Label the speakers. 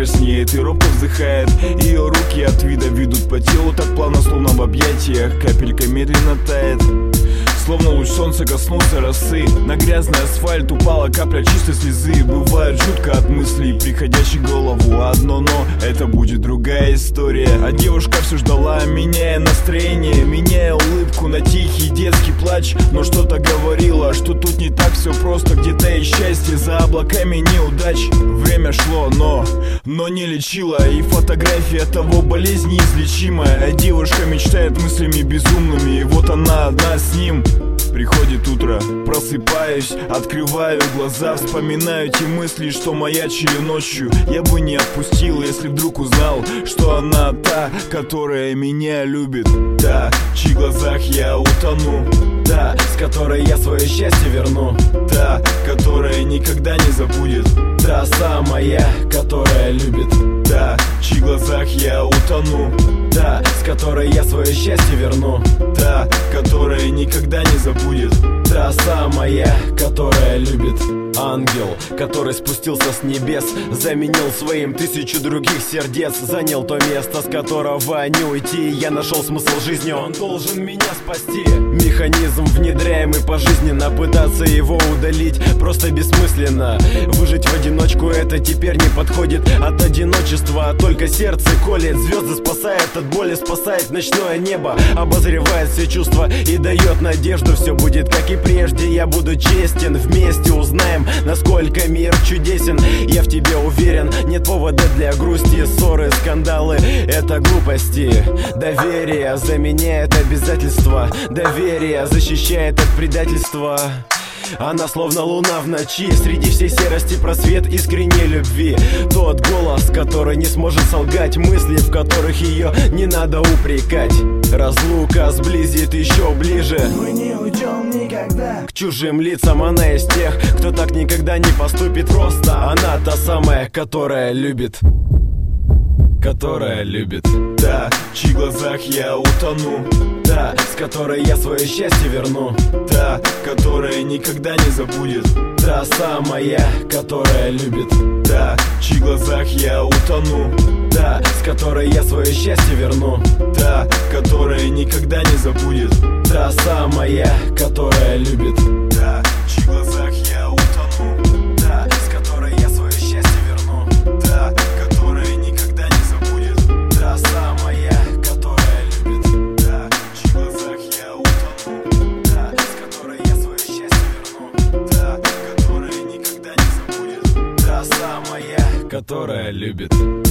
Speaker 1: краснеет и робко вздыхает. Ее руки от вида ведут по телу так плавно, словно в объятиях. Капелька медленно тает, словно луч солнца коснулся росы. На грязный асфальт упала капля чистой слезы. Бывает жутко от мыслей, приходящих в голову одно но. Это будет другая история. А девушка все ждала, меняя настроение, меняя улыбку на тихий детский плач. Но что-то говорило, что тут не так все просто. Где-то и счастье за облаками неудач. Время шло, но не лечило. И фотография того болезнь неизлечимая. А девушка мечтает мыслями безумными, и вот она одна с ним. Приходит утро, просыпаюсь, открываю глаза, вспоминаю те мысли, что маячили ночью. Я бы не отпустил, если вдруг узнал, что она та, которая меня любит. Та, в чьих глазах я утону. Та, с которой я свое счастье верну. Та, которая никогда не забудет. Та самая, которая любит. Та, в чьих глазах я утону. Та, с которой я свое счастье верну. Та, которая никогда не забудет. Та самая, которая любит. Ангел, который спустился с небес, заменил своим 1000 других сердец. Занял то место, с которого не уйти. Я нашел смысл жизни, он должен меня спасти. Механизм, вменяемый пожизненно, пытаться его удалить просто бессмысленно. Выжить в одиночку это теперь не подходит. От одиночества только сердце колет. Звезды спасает от боли, спасает ночное небо. Обозревает все чувства и дает надежду. Все будет как и прежде, я буду честен. Вместе узнаем, насколько мир чудесен. Я в тебе уверен, нет повода для грусти. Ссоры, скандалы — это глупости. Доверие заменяет обязательства. Доверие защищает от предательства. Она словно луна в ночи, среди всей серости просвет искренней любви. Тот голос, который не сможет солгать, мысли, в которых ее не надо упрекать. Разлука сблизит еще ближе.
Speaker 2: Мы не уйдем никогда.
Speaker 1: К чужим лицам она из тех, кто так никогда не поступит просто. Она та самая, которая любит. Которая любит. Та, в чьих глазах я утону. Та, с которой я свое счастье верну. Та, которая никогда не забудет. Та самая, которая любит. Та, в чьих глазах я утону. Та, с которой я свое счастье верну. Та, которая никогда не забудет. Та самая, которая любит. Та, в чьих глазах я утону. Та, с которой я свое счастье верну. Та, которая никогда не забудет. Та самая, которая любит. Та, в чьих глазах я утону. Та, с которой я свое счастье верну. Та, которая никогда не забудет. Та самая, которая любит.